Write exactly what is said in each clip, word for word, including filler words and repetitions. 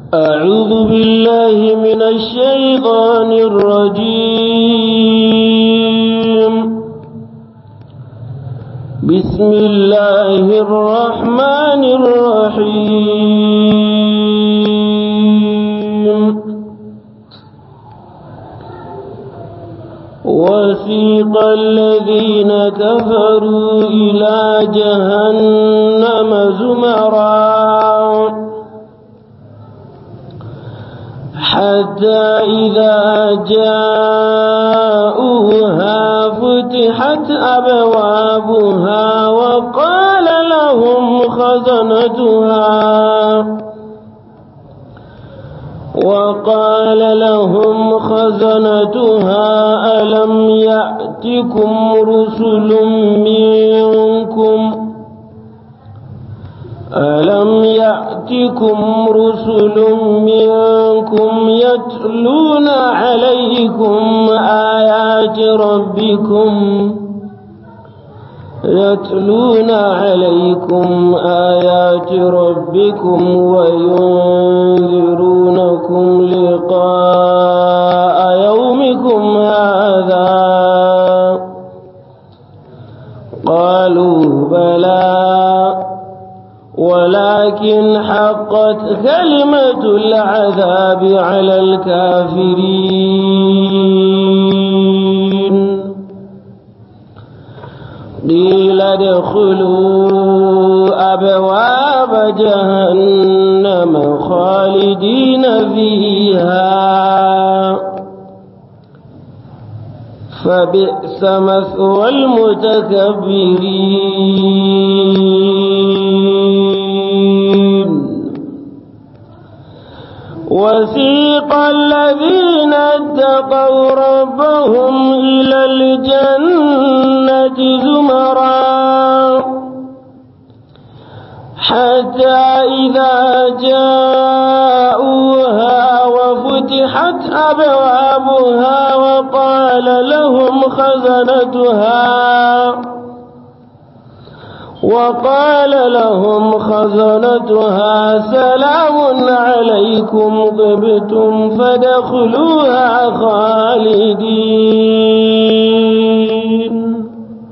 أعوذ بالله من الشيطان الرجيم. بسم الله الرحمن الرحيم. وسيق الذين كفروا إلى جهنم زمرا حتى إذا جاءوها فتحت أبوابها وقال لهم خزنتها وقال لهم خزنتها ألم يأتكم رسل منكم ألم يأتكم رسل منكم يتلون عليكم آيات ربكم يتلون عليكم آيات ربكم وينذرونكم لقاء يومكم هذا قالوا بلى ولكن حقت كلمة العذاب على الكافرين. قيل ادخلوا أبواب جهنم خالدين فيها فبئس مثوى المتكبرين. وسيق الذين اتقوا ربهم إلى الجنة زمرا حتى إذا جاءوها وفتحت أبوابها وقال لهم خزنتها وقال لهم خزنتها سلام عليكم طبتم فادخلوها خالدين.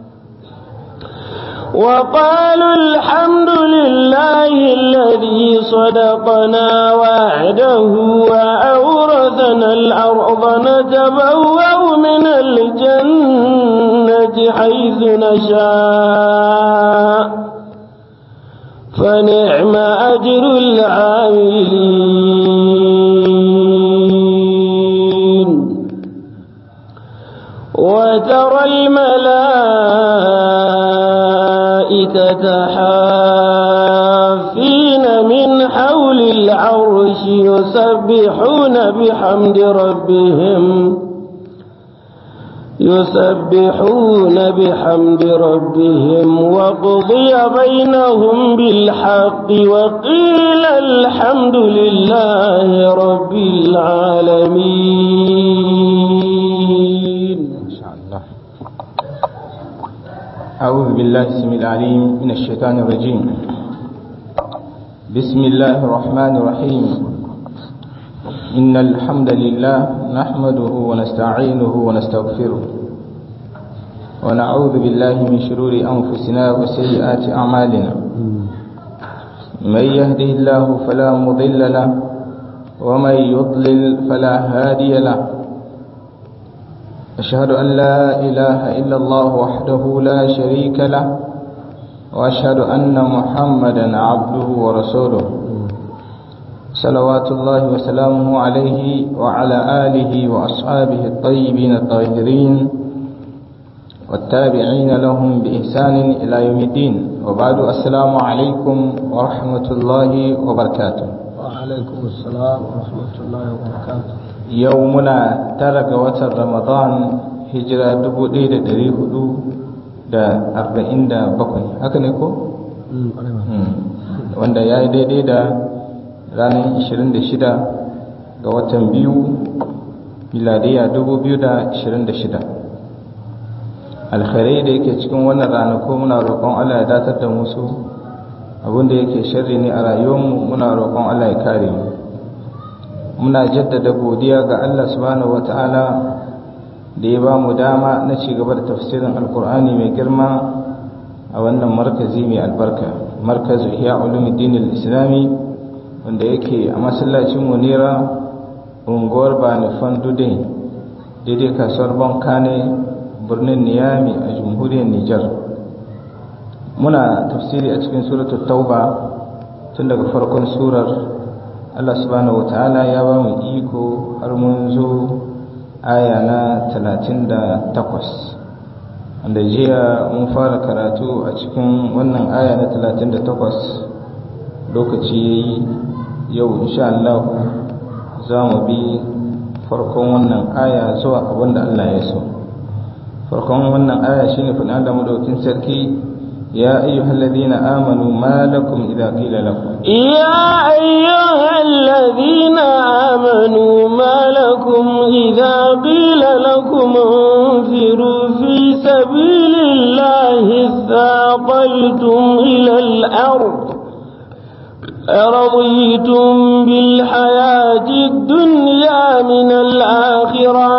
وقالوا الحمد لله الذي صدقنا وعده وأورثنا الأرض نتبوأ من الجنة حيث نشاء فنعم أجر العاملين. وترى الملائكة حافين من حول العرش يسبحون بحمد ربهم يسبحون بحمد ربهم وقضي بينهم بالحق وقيل الحمد لله رب العالمين. إن شاء الله. أعوذ بالله السميع العليم من الشيطان الرجيم. بسم الله الرحمن الرحيم. إن الحمد لله نحمده ونستعينه ونستغفره ونعوذ بالله من شرور أنفسنا وسيئات أعمالنا. من يهده الله فلا مضل له ومن يضلل فلا هادي له. أشهد أن لا إله إلا الله وحده لا شريك له وأشهد أن محمدا عبده ورسوله صلوات الله وسلامه عليه وعلى آله وأصحابه الطيبين الطاهرين والتابعين لهم بإحسان إلى يوم الدين. وبعد السلام عليكم ورحمة الله وبركاته. وعليكم السلام ورحمة الله وبركاته. يومنا ترك وتر رمضان هجرة دبو ديدة دريه دو دا أربعين دا بقوي هكذا wanda ya yi daidai da ranar ishirin da shida ga watan biyu miladiya dubu biyu da ishirin da shida. alkhairai da yake cikin wannan ranaku muna roƙon Allah ya datar da musu, abinda yake sharri ne a rayuwarmu muna roƙon Allah ya kare mu. muna jaddada godiya ga Allah subhanahu wata'ala da ya ba mu dama na ci gaba da tafsirin alkur'ani mai girma a wannan markazi mai albarka, markazu ihya ulumuddin al-islami, wanda yake a masallacin munira unguwar bani fandude daidai kasuwar bankane birnin niyami a jamhuriyar nijar. Muna tafsiri a cikin suratul tauba tun daga farkon surar. Allah subhanahu wataala ya ba mu iko har mun zo aya na talatin da takwas, wanda jiya mun fara karatu a cikin wannan aya na talatin da takwas. Lokaci yayi, yau insha Allah za mu bi farkon wannan aya zuwa abinda Allah ya so. Farkon wannan aya shine fadin Allah madaukakin sarki: يا أيها الذين آمنوا ما لكم إذا قيل لكم يا أيها الذين آمنوا ما لكم إذا قيل لكم انفروا في سبيل الله اثاقلتم إلى الأرض أرضيتم بالحياة الدنيا من الآخرة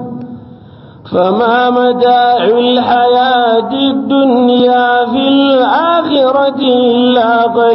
فما متاع الحياة الدنيا في الآخرة إلا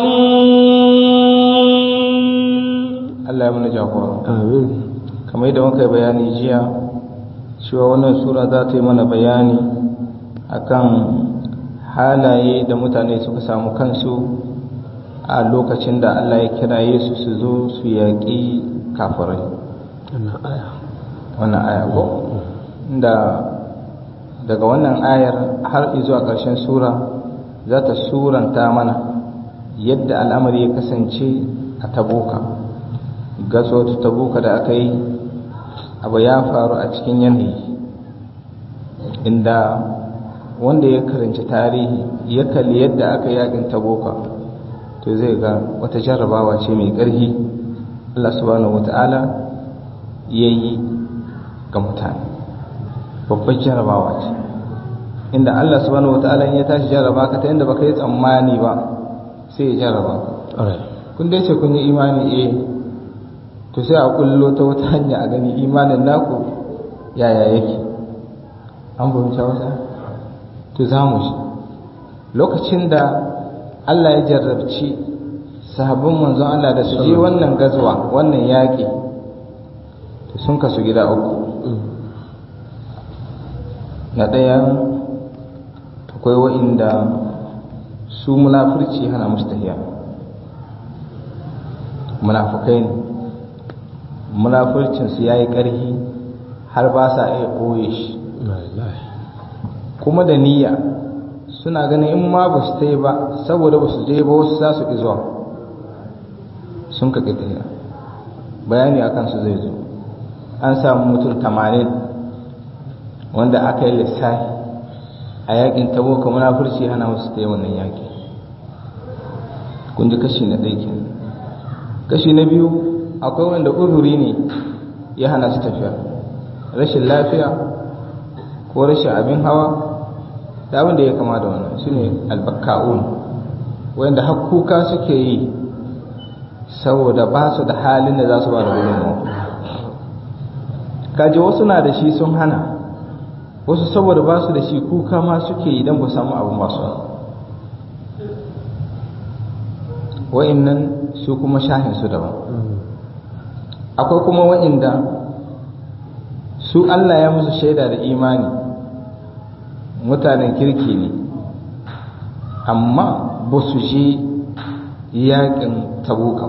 قليل. الله يمنع جاكورا آمين. كما يدعو كي بياني جيا cewa wannan sura za ta yi mana bayani akan halaye da mutane suka samu kansu a lokacin da Allah ya kiraye su su zo su yaƙi kafirai. Wannan aya wannan aya ko da daga wannan ayar har zuwa ƙarshen sura za ta suranta mana yadda al'amari ya kasance a tabuka. Gazo tabuka da aka yi abu ya faru a cikin yanayi inda wanda ya karanci tarihi ya kalli yadda aka yakin tabuka to zai ga wata jarrabawa ce mai ƙarfi Allah subhanahu wata'ala yayi ga mutane. Babbar jarabawa ce inda Allah subhanahu wataala ya tashi jaraba ka ta inda baka yi tsammani ba sai ya jaraba ka. Kun dai ce kun yi imani eh to sai a kullo ta wata hanya a gani imanin naku yaya yake. An fahimta wata to za mu shi lokacin da Allah ya jarrabci sahabban manzon Allah da su je wannan gazuwa wannan yaƙi to sun kasu gida uku. Na ɗaya akwai wa'inda su munafurci hana musu tahiya, munafukai ne, munafurcinsu ya yi ƙarfi har ba sa iya ɓoye shi, kuma da niyya suna ganin in ma ba su ta yi ba saboda ba su je ba wasu za su ƙi zuwa sun ka ƙi tahiya. Bayani a kansu zai zo. An samu mutum tamanin wanda aka yi lissafi a yakin tabuka munafurci hana musu ta yi wannan yaki. Kun ji kashi na ɗaya kenan. Kashi na biyu akwai wanda uzuri ne ya hana su tafiya, rashin lafiya ko rashin abin hawa da abin da ya kama da wannan su ne albakka'un, wanda har kuka suke yi saboda ba su da halin da za su ba da gudunmawa. Kaji wasu na da shi sun hana, wasu saboda ba su da shi kuka ma suke idan ba samu abu masu. Wa'innan su kuma shahin su daban. Akwai kuma wa'inda su Allah ya musu shaida da imani mutanen kirki ne amma ba su je yakin tabuka.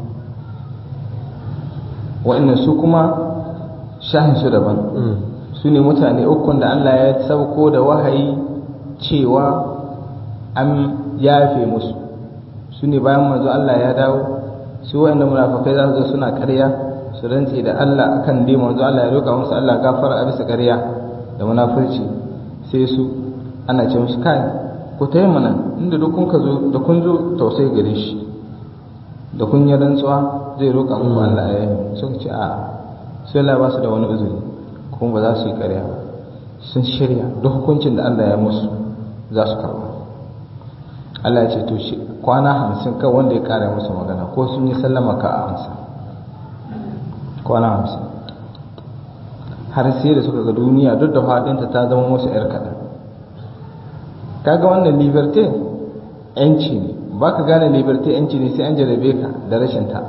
Wa'innan su kuma shahin su daban. Su ne mutane ukun da Allah ya sauko da wahayi cewa an yafe musu. Su ne bayan manzo Allah ya dawo, su wa'anda munafikai za su zo suna ƙarya su rantse da Allah akan dai manzo Allah ya roƙa musu Allah gafara a bisa ƙarya da munafurci. Sai su ana ce musu kai ku tayi mana inda duk kun ka zo da kun zo tausayi gare shi da kun yi rantsuwa zai roƙa muku Allah ya yi. Sun ce a sai Allah ba su da wani uzuri kuma ba za su yi ƙarya ba, sun shirya duk hukuncin da Allah ya musu za su karɓa. Allah ya ce to shi kwana hamsin kan wanda ya ƙara musu magana ko sun yi sallama ka a amsa. kwana hamsin har sai da suka ga duniya duk da faɗinta ta zama musu ‘yar kaɗan. Kaga wannan liberté ‘yanci ne, ba ka gane liberté ‘yanci ne sai an jarabe ka da rashin ta.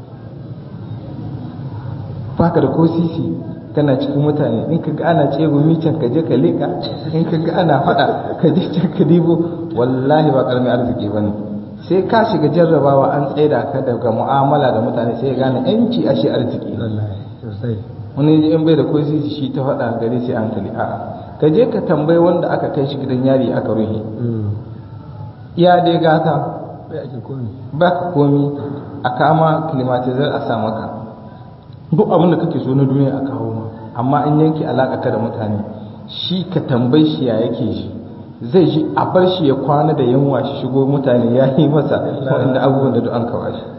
Ba ka da ko sisi kana cikin mutane, in ka ga ana tsegumi can ka je ka leƙa, in ka ga ana faɗa ka je can ka dibo, wallahi ba ƙaramin arziki ba ne. Sai ka shiga jarrabawa an tsaida ka daga mu'amala da mutane sai ya gane ‘yanci ashe arziki. Wani in bai da ko sisi shi ta faɗa gari sai an kali a'a. Ka je ka tambayi wanda aka kai shi gidan yari aka ruhe. Iya dai gata ba ka komi a kama climatizar a sa maka duk abin da kake so na duniya a kawo ma, amma in yanke alaƙa ka da mutane shi ka tambayi shi ya yake shi zai ji a bar shi ya kwana da yunwa shi shigo mutane ya yi masa waɗanda abubuwan da duk an kawo shi.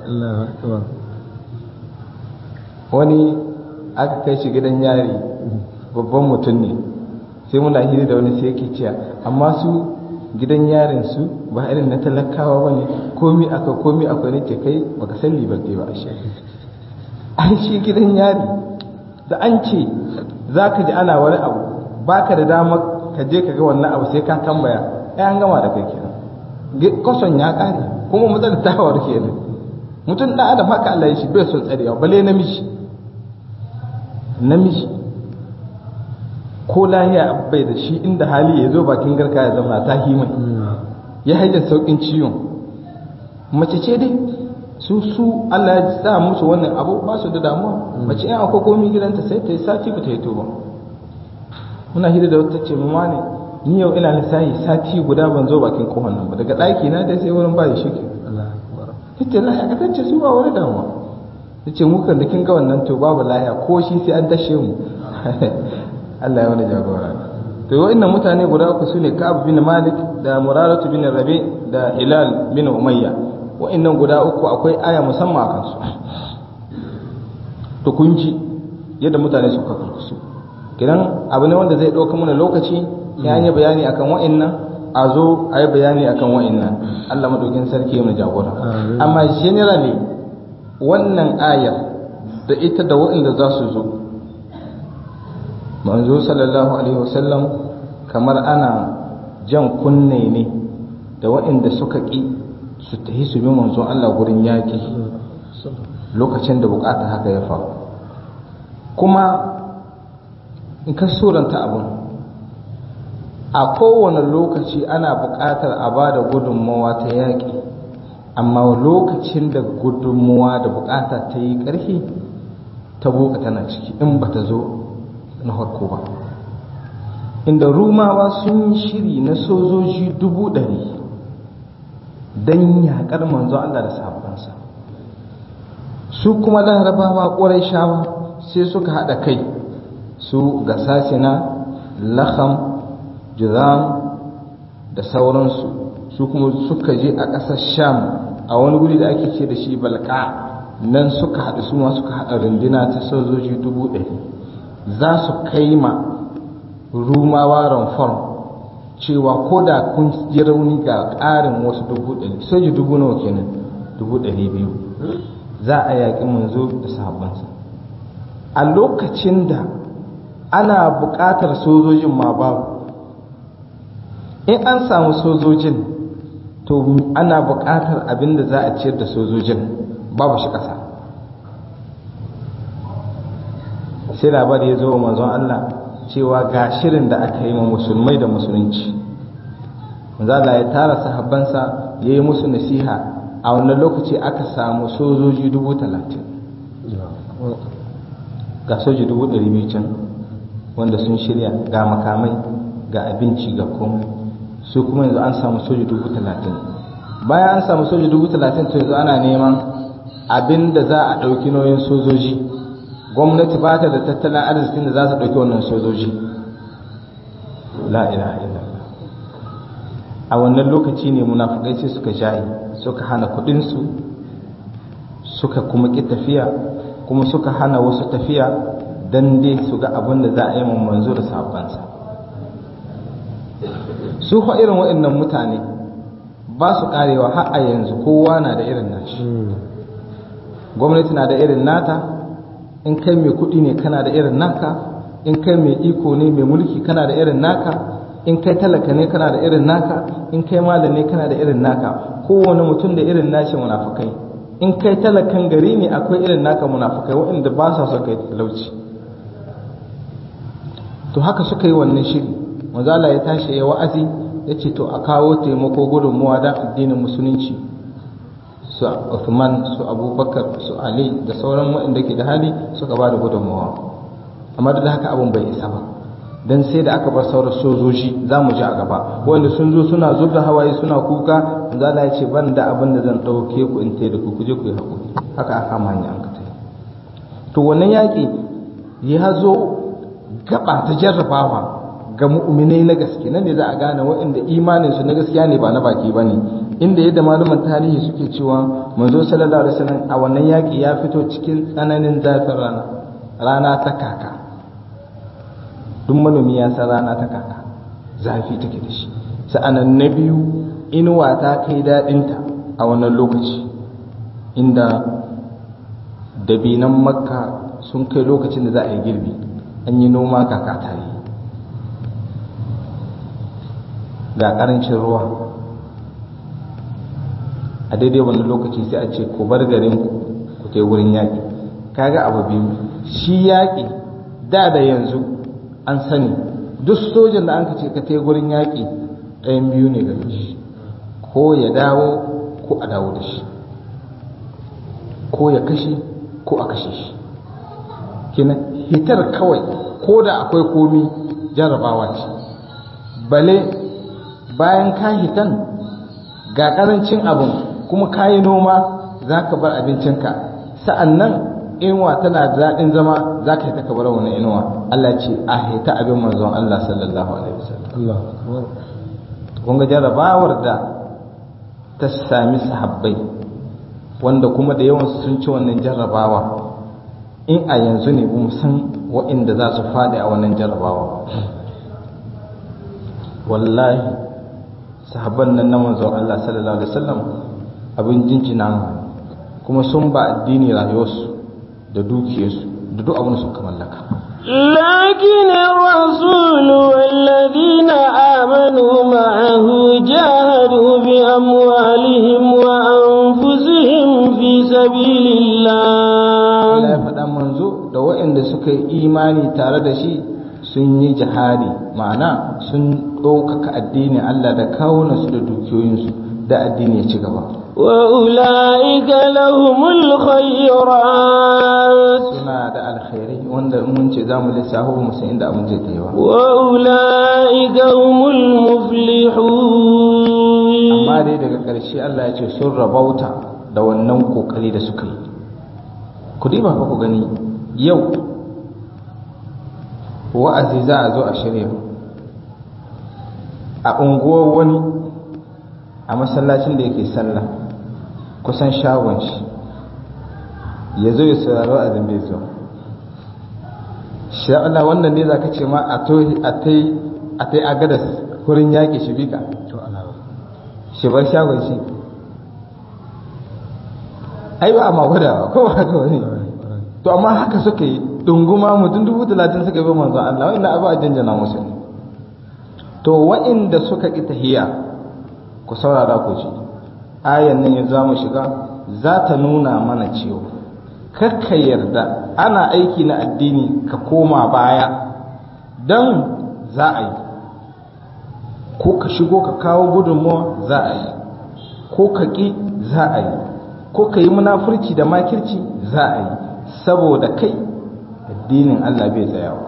Wani aka kai shi gidan yari babban mutum ne, sai muna hiri da wani sai yake cewa amma su gidan yarin su ba irin na talakawa ba ne, komi aka komi akwai ne ke kai baka san liberté ba ashe. An shi gidan yari da an ce za ka ji ana wani abu baka da dama ka je ka ga wannan abu sai ka tambaya ai an gama da kai kenan, kwason ya kare kuma matsalar ta hawar kenan. Mutum da adam haka Allah ya shi bai son tsarewa bale namiji namiji ko lahiya bai da shi inda hali ya zo bakin garka ya zama ta himai ya haida saukin ciwon. Mace ce dai su su Allah ya sa musu wannan abu ba su da damuwa, mace in akwai komai gidanta sai ta yi sati ba ta yi toba. Muna hira da wata ce mama ne ni yau ina lissahi sati guda ban zo bakin kohon nan ba, daga ɗaki na dai sai wurin ba shi ke ita lahiya ka tace su ba wani damuwa. Nace mu kan da kin ga wannan to babu lahiya ko shi sai an tashe mu. Allah ya wani jagora. To wa'annan mutane guda uku sune Ka'ab bin Malik da Muraratu bin Rabi da Hilal bin Umayya. Wa'annan guda uku akwai aya musamman a kansu. To kun ji yadda mutane suka karkusu. Kidan abu ne wanda zai dauka mana lokaci ya yi bayani akan wa'annan a zo a yi bayani akan wa'annan. Allah madaukin sarki ya mu jagora. Amma generally wannan ayar da ita da wa'anda za su zo manzo sallallahu alaihi wasallam kamar ana jan kunne ne da waɗanda suka ƙi su tahi su bi manzo Allah gurin yaƙi lokacin da bukata haka ya faru. Kuma in ka suranta abun a kowane lokaci ana buƙatar a ba da gudunmawa ta yaƙi, amma lokacin da gudunmawa da bukata ta yi ƙarfi ta boka tana ciki in ba ta zo na harko ba, inda rumawa sun yi shiri na sojoji dubu ɗari don yaƙar manzo Allah da sahabbansa. Su kuma larabawa ƙwarai shawa sai suka haɗa kai su ga sasina laham jizam da sauransu, su kuma suka je a ƙasar sham a wani guri da ake ce da shi balka, nan suka haɗu su ma suka haɗa rundina ta sojoji dubu ɗari za su kai ma rumawa ranfon cewa ko da kun ji rauni ga ƙarin wasu dubu ɗari soji dubu nawa kenan dubu ɗari biyu za a yaƙi manzo da sahabbansa a lokacin da ana buƙatar sojojin ma babu. In an samu sojojin to ana buƙatar abin da za a ciyar da sojojin babu shi ƙasa. Sai labari ya zo wa manzon Allah cewa ga shirin da aka yi wa musulmai da musulunci. Manzon Allah ya tara sahabbansa ya yi musu nasiha, a wannan lokaci aka samu sojoji dubu talatin ga soji dubu ɗari biyu can wanda sun shirya ga makamai ga abinci ga komai, su kuma yanzu an samu soji dubu talatin. Bayan an samu soji dubu talatin to yanzu ana neman abin da za a ɗauki nauyin sojoji. Gwamnati ba ta da tattalin arzikin da za su ɗauki wannan sojoji. La ilaha illallah. A wannan lokaci ne munafukai sai suka shayi, suka hana kuɗinsu, suka kuma ƙi tafiya, kuma suka hana wasu tafiya dan dai su ga abin da za a yi manzo da sahabbansa. Su fa irin waɗannan mutane ba su karewa har a yanzu, kowa na da irin nashi. Gwamnati na da irin nata, in kai mai kuɗi ne kana da irin naka, in kai mai iko ne mai mulki kana da irin naka, in kai talaka ne kana da irin naka, in kai malam ne kana da irin naka. Kowane mutum da irin nashi munafukai. In kai talakan gari ne akwai irin naka munafukai waɗanda ba sa son kai talauci. To haka suka yi wannan shiri. Manzo Allah ya tashi ya wa'azi ya ce to a kawo taimako gudunmuwa da addinin musulunci. Su Uthman, su Abubakar, su Ali da sauran waɗanda ke da hali suka ba da gudunmuwa. Amma da haka abin bai isa ba. Dan sai da aka bar sauran sojoji za mu ji a gaba wanda sun zo suna zub da hawaye suna kuka. Manzo Allah ya ce ban da abin da zan ɗauke ku in tai da ku kuje ku yi haƙuri. Haka aka kama hanya an ka tai. To wannan yaƙi ya zo gaba ta jarrabawa ga mu'minai na gaske. Nan ne za a gane waɗanda imaninsu na gaskiya ne ba na baki ba ne. Inda yadda malaman tarihi suke cewa manzo sallallahu alaihi wasallam a wannan yaƙi ya fito cikin tsananin zafin rana rana ta kaka. Duk manomi ya san rana ta kaka zafi take da shi. Sa'anan na biyu inuwa ta kai daɗinta a wannan lokaci inda dabinan makka sun kai lokacin da za a yi girbi, an yi noma kaka ta yi ga ƙarancin ruwa. A daidai wannan lokaci sai a ce ku bar garin ku kai wurin yaƙi. Kaga abu biyu, shi yaƙi da da yanzu an sani duk sojan da an ce ka kai wurin yaƙi ɗayan biyu ne gare shi, ko ya dawo ko a dawo da shi, ko ya kashe ko a kashe shi. Kenan hitar kawai ko da akwai komi jarabawa ce, bale bayan ka hitan ga ƙarancin abin kuma ka yi noma za ka bar abincinka, sa'an nan inuwa tana da daɗin zama za ka hita ka bar wani inuwa. Allah ce a hita abin manzon Allah sallallahu alaihi wasallam. Kun ga jarabawar da ta sami sahabbai wanda kuma da yawan sun ci wannan jarabawa. In a yanzu ne ba mu san waɗanda za su faɗi a wannan jarabawa. Wallahi sahabban nan na manzon Allah sallallahu alaihi wasallam abin jinjina kuma sun ba addini rayuwarsu da dukiyarsu da duk abin suka mallaka. لكن الرسول والذين آمنوا معه جاهدوا بأموالهم وأنفسهم في سبيل الله. Allah ya faɗa manzo da waɗanda suka yi imani tare da shi sun yi jihadi, ma'ana sun ɗaukaka addinin Allah da kawunansu da dukiyoyinsu da addini ya ci gaba. وأولئك لهم الخيرات. Suna da alkhairai wanda mun ce za mu lissafa mu san inda abin zai kai ba. وأولئك هم المفلحون. Amma dai daga ƙarshe Allah ya ce sun rabauta da wannan kokari da suka yi. Ku diba fa ku gani yau wa'azi za a zo a shirya a unguwar wani a masallacin da yake sallah kusan shagon shi ya zo ya sauraro a zambe zuwa sha Allah wannan ne za ka ce ma a tai agadas wurin yaƙi shi bika shi bar shagon shi ai ba a magwadawa ko ba haka wani to amma haka suka yi dunguma mutum dubu talatin suka yi manzo Allah wa'inda abu a janjana musu to wa'inda suka ƙi tahiya ku saurara ku ji ayan nan yanzu za mu shiga za ta nuna mana cewa kakka yarda ana aiki na addini ka koma baya don za a yi ko ka shigo ka kawo gudunmuwa za a yi ko ka ƙi za a yi ko ka yi munafurci da makirci za a yi saboda kai addinin Allah bai tsayawa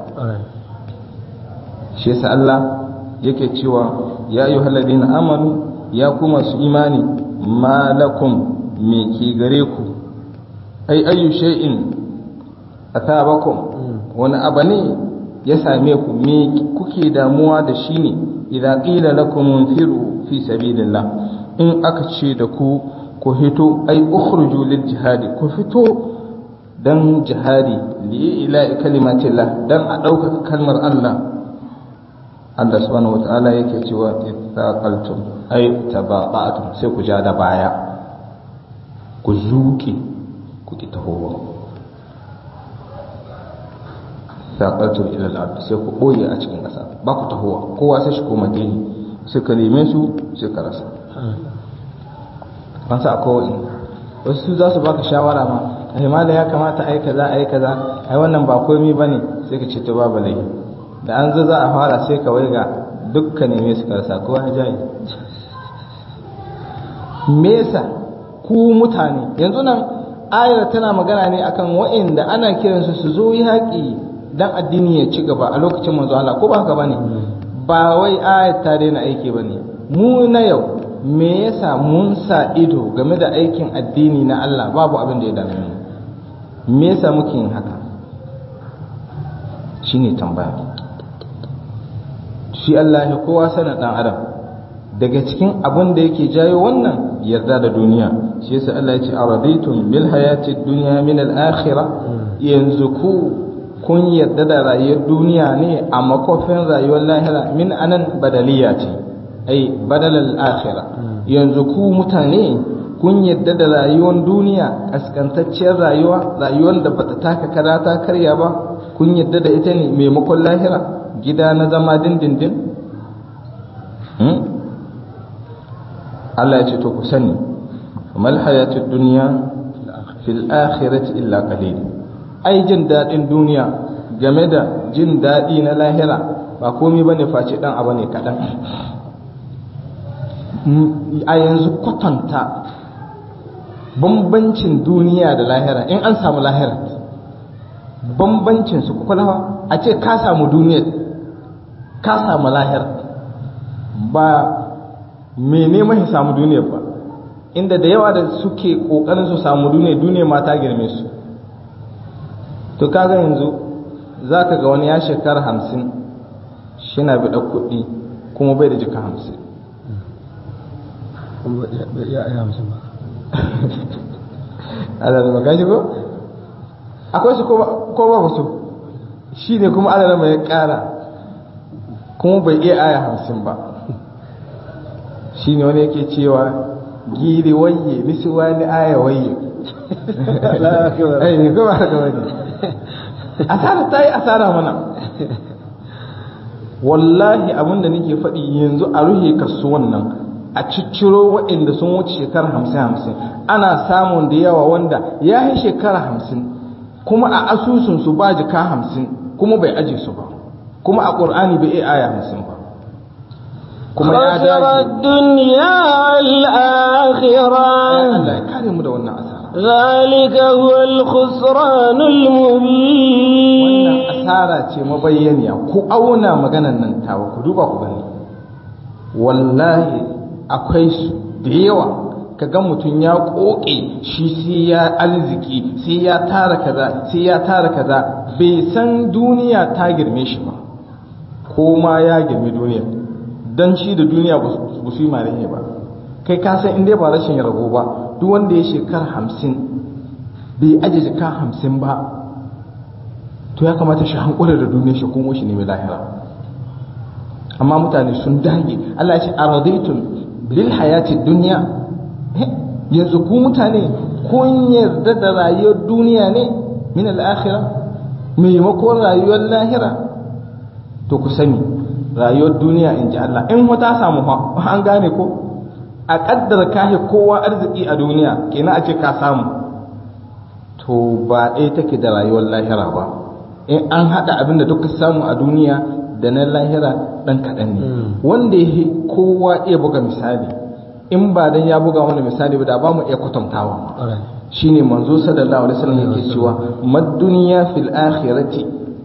shi yasa Allah yake cewa ya ayyuhal ladina amanu ya ku masu imani malakum me ke gare ku ai ayyu shay'in atabakum wani abu ne ya same ku me kuke damuwa da shi ne idan qila lakum munfiru fi sabilillah in aka ce da ku ku hito ai ukhruju lil jihadi ku fito dan jihadi li ila kalimatillah dan a dauka kalmar Allah Allah subhanahu wataala yake cewa ittaqaltum ai tabaqatum sai ku ja da baya ku zuke ku ki tahowa thaqatu ila al-ard sai ku boye a cikin ƙasa ba ku tahowa kowa sai shi koma gani sai ka neme su sai ka rasa ban sa akwai wasu za su baka shawara ma ai mala ya kamata ai kaza ai kaza ai wannan ba komai bane sai ka ce to babu lai da an zo za a fara sai ka waiga dukkan neme su ka rasa kowa ya jayi me yasa ku mutane yanzu nan ayar tana magana ne akan wa'inda ana kiransu su zo yaƙi dan addini ya ci gaba a lokacin manzo Allah ko ba haka bane ba wai ayar ta daina aiki bane mu na yau me yasa mun sa ido game da aikin addini na Allah babu abin da ya dame mu me yasa muke yin haka shine tambaya shi Allah ya kowa sanin dan adam daga cikin abin da yake jayo wannan yarda da duniya shi yasa Allah ya ce aradaitum bil hayati dunya min al akhirah yanzu ku kun yarda da rayuwar duniya ne a makofin rayuwar lahira min anan badaliya ce ai badalal akhirah yanzu ku mutane kun yarda da rayuwar duniya kaskantacciyar rayuwa rayuwar da bata taka kara ta karya ba kun yarda da ita ne maimakon lahira gida na zama dindindin Allah ya ce to ku sani mal hayatud dunya fil akhirati illa qalil ai jin dadin duniya game da jin dadi na lahira ba komai bane face dan abu ne kadan a yanzu kwatanta bambancin duniya da lahira in an samu lahira bambancin su kulawa a ce ka samu duniya ka samu lahira ba me neman ya samu duniya ba inda da yawa da suke kokarin su samu duniya duniya ma ta girme su to kaga yanzu zaka ga wani ya shekara hamsin shi na bi da kuɗi kuma bai da jika hamsin kuma bai iya aya hamsin ba Allah da baka shigo akwai su ko ba ba su shi ne kuma Allah mai ya ƙara kuma bai iya aya hamsin ba shi ne wani yake cewa giri waye nisi wani aya waye ai kuma haka wani asara ta yi asara mana wallahi abinda nake faɗi yanzu a ruhe kasuwan nan a cicciro waɗanda sun wuce shekara hamsin hamsin ana samun da yawa wanda ya yi shekara hamsin kuma a asusunsu ba jika hamsin kuma bai aje su ba kuma a ƙur'ani bai iya aya hamsin ba kuma ya dace duniya al-akhirah Allah ya kare mu da wannan asara zalika huwa al-khusran al-mubin wannan asara ce mabayyaniya ku auna maganan nan tawa ku duba ku gani wallahi akwai su da yawa kaga mutum ya koke shi sai ya arziki sai ya tara kaza sai ya tara kaza bai san duniya ta girme shi ba ko ma ya girme duniya dan shi da duniya ba su yi mare ba kai ka san inda ba rashin rago ba duk wanda ya shekara hamsin bai aje jika hamsin ba to ya kamata shi hankula da duniya shi kuma shi ne mai lahira amma mutane sun dage Allah ya ce aradaitun bil hayati dunya yanzu ku mutane kun yarda da rayuwar duniya ne min al akhirah maimakon rayuwar lahira to ku sani rayuwar duniya in ji Allah in wata samu an gane ko a kaddara kahe kowa arziki a duniya kenan a ce ka samu to ba ɗaya take da rayuwar lahira ba in an haɗa abin da duka samu a duniya da na lahira ɗan kaɗan ne wanda ya kowa iya buga misali in ba dan ya buga wani misali ba da ba mu iya kwatantawa shine manzo sallallahu alaihi wasallam yake cewa mad dunya fil akhirati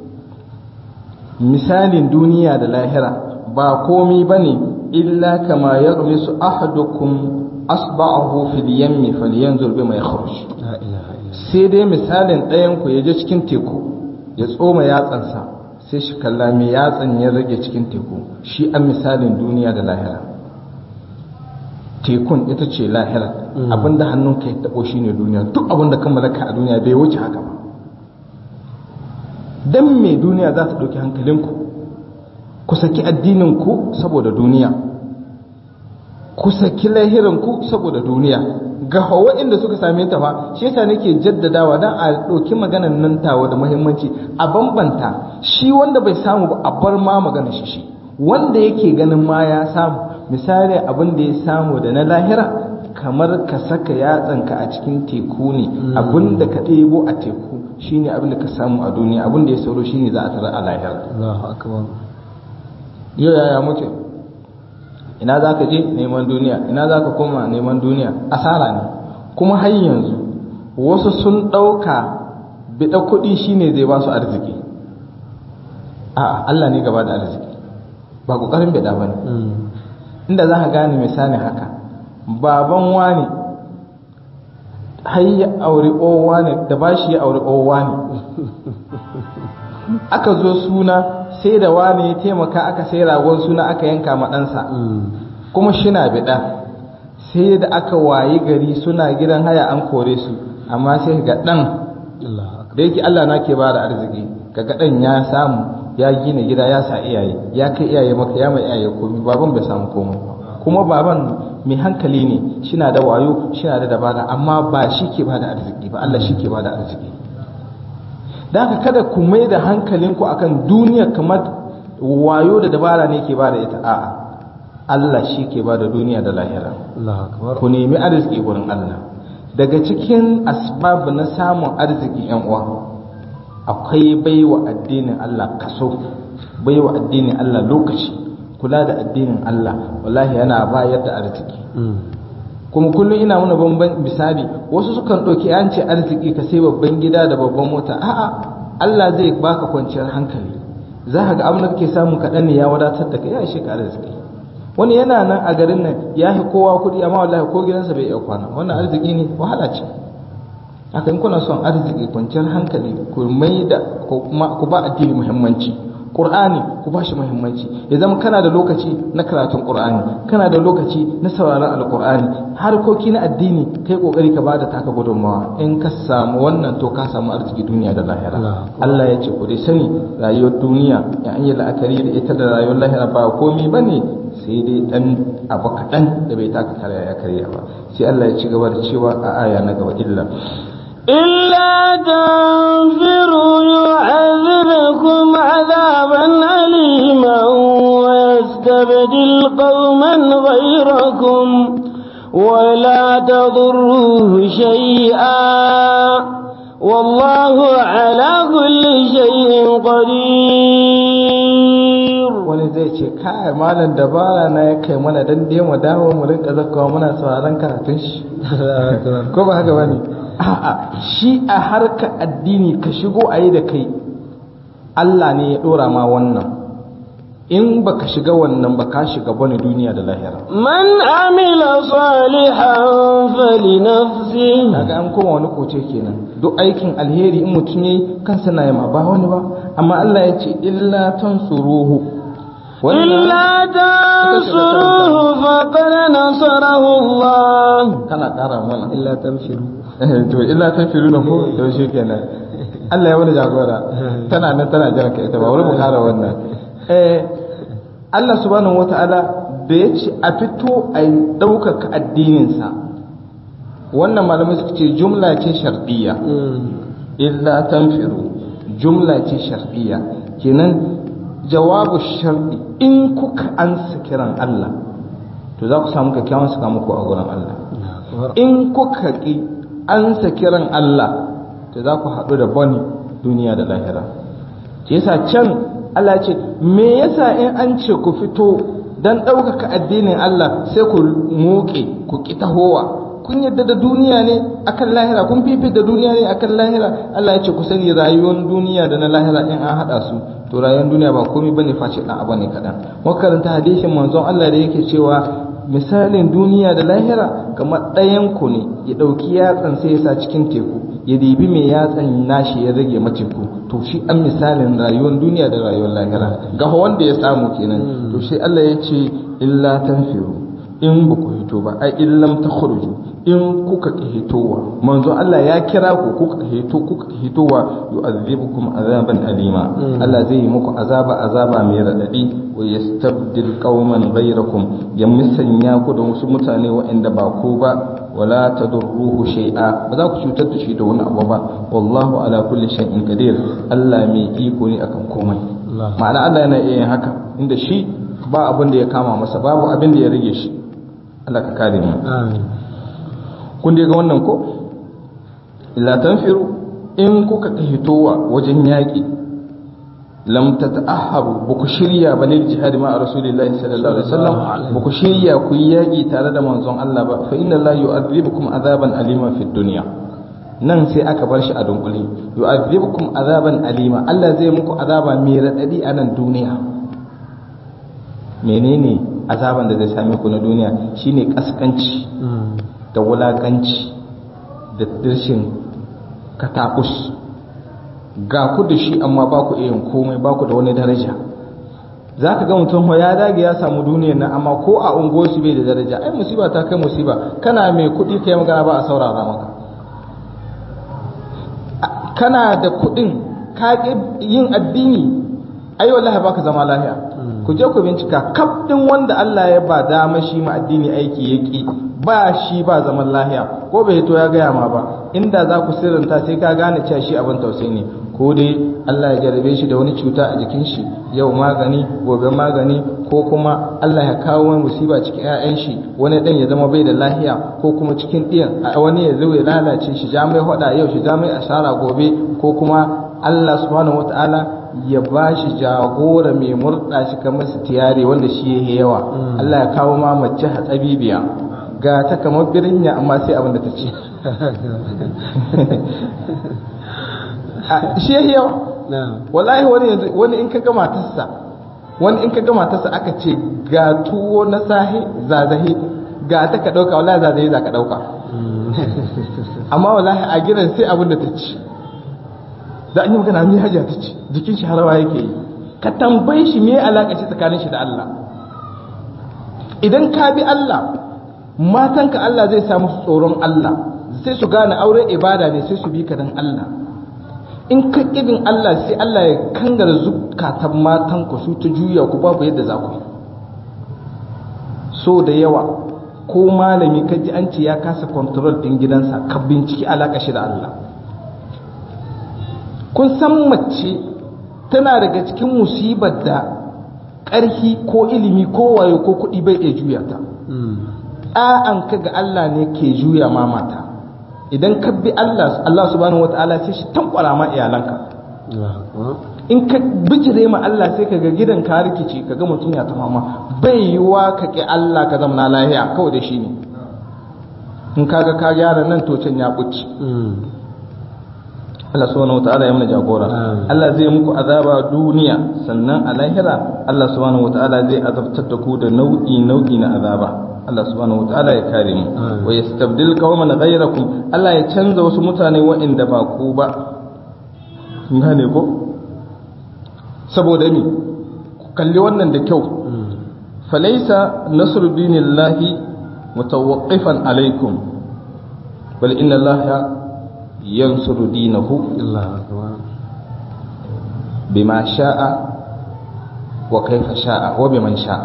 misalin duniya da lahira ba komi bane illa kama yaghmisu ahadukum asba'ahu fil yammi falyanzur bima yakhruj sai dai misalin ɗayan ku yaje cikin teku ya tsoma yatsansa sai shi kalla me yatsan ya rage cikin teku shi an misalin duniya da lahira tekun ita ce lahira abinda hannunka ya tabo shine duniya duk abinda kan malaka a duniya bai wuce haka ba dan me duniya za ta ɗauki hankalinku ku saki addininku saboda duniya ku saki lahirinku saboda duniya ga waɗanda suka same ta fa shi yasa nake jaddadawa dan a ɗauki maganar nan tawa da muhimmanci a bambanta shi wanda bai samu ba a bar ma maganar shi shi wanda yake ganin ma ya samu misali abin da ya samu da na lahira kamar ka saka yatsanka a cikin teku ne abin da ka ɗebo a teku shine abin da ka samu a duniya abin da ya sauro shine za a tara a lahira. Allahu akbar. Yau yaya muke ina za ka je neman duniya ina za ka koma neman duniya asara ne kuma har yanzu wasu sun ɗauka biɗa kuɗi shine zai ba su arziki a Allah ne gaba da arziki ba ƙoƙarin biɗa ba ne inda za ka gane misali haka baban wani har ya auri owa ne da ba shi ya auri owa ne aka zo suna sai da wani ya taimaka aka sai ragon suna aka yanka ma ɗansa kuma shina biɗa sai da aka wayi gari suna gidan haya an kore su amma sai ga ɗan da yake Allah na ke ba da arziki kaga ɗan ya samu ya gina gida ya sa iyaye ya kai iyaye maka ya mai iyaye komi baban bai samu komai kuma baban mai hankali ne shina da wayo shina da dabara amma ba shi ke ba da arziki ba Allah shi ke ba da arziki da haka kada ku mai da hankalinku akan duniya kamar wayo da dabara ne ke ba da ita a'a Allah shi ke ba da duniya da lahira ku nemi arziki gurin Allah daga cikin asbab na samun arziki yan uwa akwai baiwa addinin Allah kaso baiwa addinin Allah lokaci kula da addinin Allah wallahi yana bayar da arziki kuma kullum ina muna bamban misali wasu sukan ɗauki an ce arziki ka sai babban gida da babban mota a'a Allah zai baka kwanciyar hankali za ka ga abin da kake samu kaɗan ne ya wadatar da kai ya ishe ka arziki wani yana nan a garin nan ya fi kowa kuɗi amma wallahi ko gidansa bai iya kwana wannan arziki ne wahala ce haka in kuna son arziki kwanciyar hankali ku mai da ku ba addini muhimmanci Qur'ani ku ba shi muhimmanci ya zama kana da lokaci na karatun Qur'ani kana da lokaci na sauraron Al-Qur'ani harkoki na addini kai kokari ka bada taka gudunmawa in ka samu wannan to ka samu arziki duniya da lahira Allah ya ce ku dai sani rayuwar duniya ya an yi la'akari da ita da rayuwar lahira ba komai bane sai dai dan abu kaɗan da bai taka karya ya karya ba sai Allah ya ci gaba da cewa a aya na gaba illa إلا تنفروا يعذبكم عذابا أليما ويستبدل قوما غيركم ولا تضروه شيئا والله على كل شيء قدير. wani zai ce kai malam dabara na ya kai mana dan dai mu dawo mu rinka zakkawa muna sauraron karatun shi ko ba haka bane a'a shi a harka addini ka shigo ayi da kai Allah ne ya dora ma wannan in baka shiga wannan ba ka shiga bane duniya da lahira man amila salihan falinafsi kaga an koma wani koce kenan duk aikin alheri in mutum yayi kansa na yama ba wani ba amma Allah ya ce illa tansuruhu إلا تنصروه فقد نصره الله kana ƙara mana illa tanfiru to illa tanfiru na ko to shi kenan Allah ya wani jagora tana nan tana jira ka ita ba wani mu ƙara wannan eh Allah subhanahu wataala da ya ce a fito a ɗaukaka addininsa wannan malamai suka ce jumla ce shar'iyya illa tanfiru jumla ce shar'iyya kenan jawabu shar'i in kuka ansa kiran Allah to za ku samu kyakkyawan sakamako a gurin Allah in kuka ki ansa kiran Allah to za ku haɗu da bani duniya da lahira ce yasa can Allah ce me yasa in an ce ku fito dan ɗaukaka addinin Allah sai ku moke ku ki tahowa kun yadda da duniya ne akan lahira kun fifita duniya ne akan lahira Allah ya ce ku sani rayuwar duniya da na lahira in an hada su to rayuwar duniya ba komai bane face dan abu ne kadan makaranta hadisin manzon Allah da yake cewa misalin duniya da lahira kamar ɗayan ku ne ya dauki yatsan sai ya sa cikin teku ya dibi mai yatsan nashi ya rage mateku to shi an misalin rayuwar duniya da rayuwar lahira ga wanda ya samu kenan to sai Allah ya ce illa tanfiru in ba ku hito ba ai illam takhruju in kuka hitowa manzo Allah ya kira ku kuka hito kuka hitowa yu'adhibukum azaban alima Allah zai yi muku azaba azaba mai radadi wa yastabdil qauman ghayrakum ya musanya ku da wasu mutane waɗanda ba ku ba wala tadurruhu shay'a ba za ku cutar da shi da wani abu ba wallahu ala kulli shay'in qadir Allah mai iko ne akan komai ma'ana Allah yana iya yin haka inda shi ba abin da ya kama masa babu abin da ya rage shi Allah ka kare mu amin kun dai ga wannan ko illa tanfiru in kuka hitowa wajen yaki lam tata'ahharu buku shirya balil jihad ma rasulillahi sallallahu alaihi wasallam buku shirya ku yaki tare da manzon Allah ba fa inna la yu'adhibukum azaban alima fid dunya nan sai aka bar shi a dunkule yu'adhibukum azaban alima Allah zai muku azaba mai radadi a nan duniya menene azaban da zai same ku na duniya shine kaskanci da wulakanci da dirshin katakus ga ku da shi amma ba ku iya komai ba ku da wani daraja za ka ga mutum ya dage ya samu duniyar nan amma ko a unguwarsu bai da daraja ai musiba ta kai musiba kana mai kuɗi kai magana ba a saurara maka kana da kuɗin ka yin addini ai wallahi baka zama lafiya ku je ku bincika kaf din wanda Allah ya ba dama shi ma addini aiki yake ba shi ba zaman lafiya ko bai to ya gaya ma ba inda za ku sirrinta sai ka gane cewa shi abin tausayi ne ko dai Allah ya jarabe shi da wani cuta a jikin shi yau magani gobe magani ko kuma Allah ya kawo wani musiba cikin ƴaƴan shi wani dan ya zama bai da lafiya ko kuma cikin ɗiyan wani ya zo ya lalace shi ja mai hoda yau shi ja mai asara gobe ko kuma Allah subhanahu wataala ya ba shi jagora mai murɗa shi kamar su tiyare wanda shi yake yawa Allah ya kawo ma mace hatsabibiya ga ta kamar birinya amma sai abin da ta ce shi yake yawa wallahi wani yanzu wani in ka ga matarsa wani in ka ga matarsa aka ce ga tuwo na sahi zazahi ga ta ka dauka wallahi zazahi za ka dauka amma wallahi a gidan sai abin da ta ci da an yi magana mai hajiya ta ci jikin shi harawa yake yi ka tambaye shi me alaka shi tsakanin shi da Allah idan ka bi Allah matanka Allah zai samu tsoron Allah sai su gane auren ibada ne sai su bi ka dan Allah in ka kibin Allah sai Allah ya kangara zukatan matanku su ta juya ku babu yadda za ku so da yawa ko malami ka ji an ce ya kasa control din gidansa ka binciki alaka shi da Allah kun san mace tana daga cikin musibar da ƙarfi ko ilimi ko wayo ko kuɗi bai iya juya ta ɗa'an ka ga Allah ne ke juya ma mata idan ka bi Allah Allah subhanahu wataala sai shi tankwara ma iyalanka in ka bijire ma Allah sai ka ga gidan ka rikice ka ga mutum ya tamama bai yiwa ka ki Allah ka zama lahiya kawai da shi ne in kaga ka gyara nan to can ya buci Allah subhanahu wataala ya mana jagora Allah zai muku azaba duniya sannan a lahira Allah subhanahu wataala zai azabtar da ku da nau'i nau'i na azaba Allah subhanahu wataala ya kare mu wa yastabdil qauman ghayrakum Allah ya canza wasu mutane waɗanda ba ku ba gane ko saboda ni ku kalli wannan da kyau falaysa nasru dinillahi mutawaqqifan alaikum bal inna allaha yansuru dinahu bima sha'a wa kaifa sha'a wa biman sha'a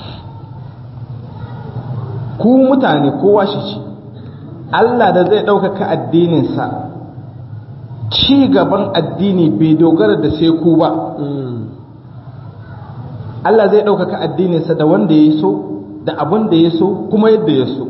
ku mutane kowa shi ci Allah da zai ɗaukaka addininsa ci gaban addini bai dogara da sai ku ba Allah zai ɗaukaka addininsa da wanda ya so da abin da ya so kuma yadda ya so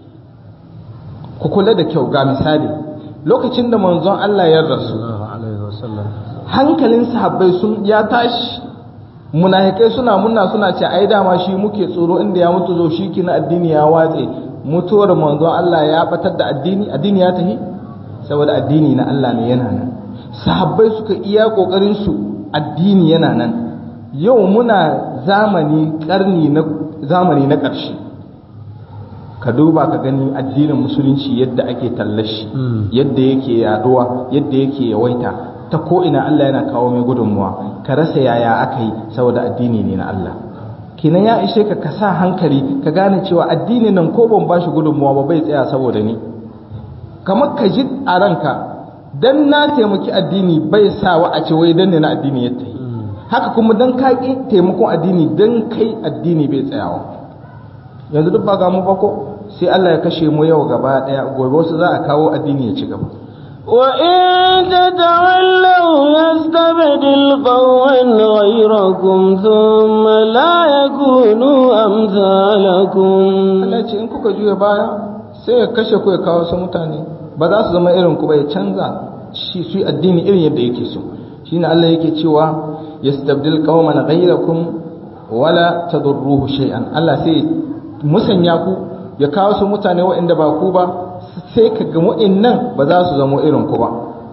ku kula da kyau ga misali lokacin da manzon Allah ya rasu hankalin sahabbai sun ya tashi munafikai suna munna suna ce ai dama shi muke tsoro inda ya mutu zo shi kina addini ya watse mutuwar manzon Allah ya batar da addini addini ya tahi saboda addini na Allah ne yana nan sahabbai suka iya kokarin su addini yana nan yau muna zamani karni na zamani na ƙarshe ka duba ka gani addinin musulunci yadda ake tallashi yadda yake yaduwa yadda yake yawaita ta ko ina Allah yana kawo mai gudunmuwa ka rasa yaya aka yi saboda addini ne na Allah kinan ya ishe ka ka sa hankali ka gane cewa addini nan ko ban bashi gudunmuwa ba bai tsaya saboda ni kamar ka ji a ranka dan na taimaki addini bai sa wa a ce wai dan ne na addini ya tayi haka kuma dan ka ki taimakon addini dan kai addini bai tsayawa yanzu duk ba ga mu ba ko sai Allah ya kashe mu yau gaba daya gobe wasu za a kawo addini ya ci gaba وإن تتولوا يستبدل قوما غيركم ثم لا يكونوا أمثالكم. Allah ce in kuka juya baya sai ya kashe ku ya kawo su mutane ba za su zama irin ku ba ya canza shi su addini irin yadda yake so. Shine Allah yake cewa yastabdil qauman ghayrakum wala tadurruhu shay'an. Allah sai musanya ku ya kawo su mutane waɗanda ba ku ba sai ka ga waɗannan ba za su zama irin ku ba.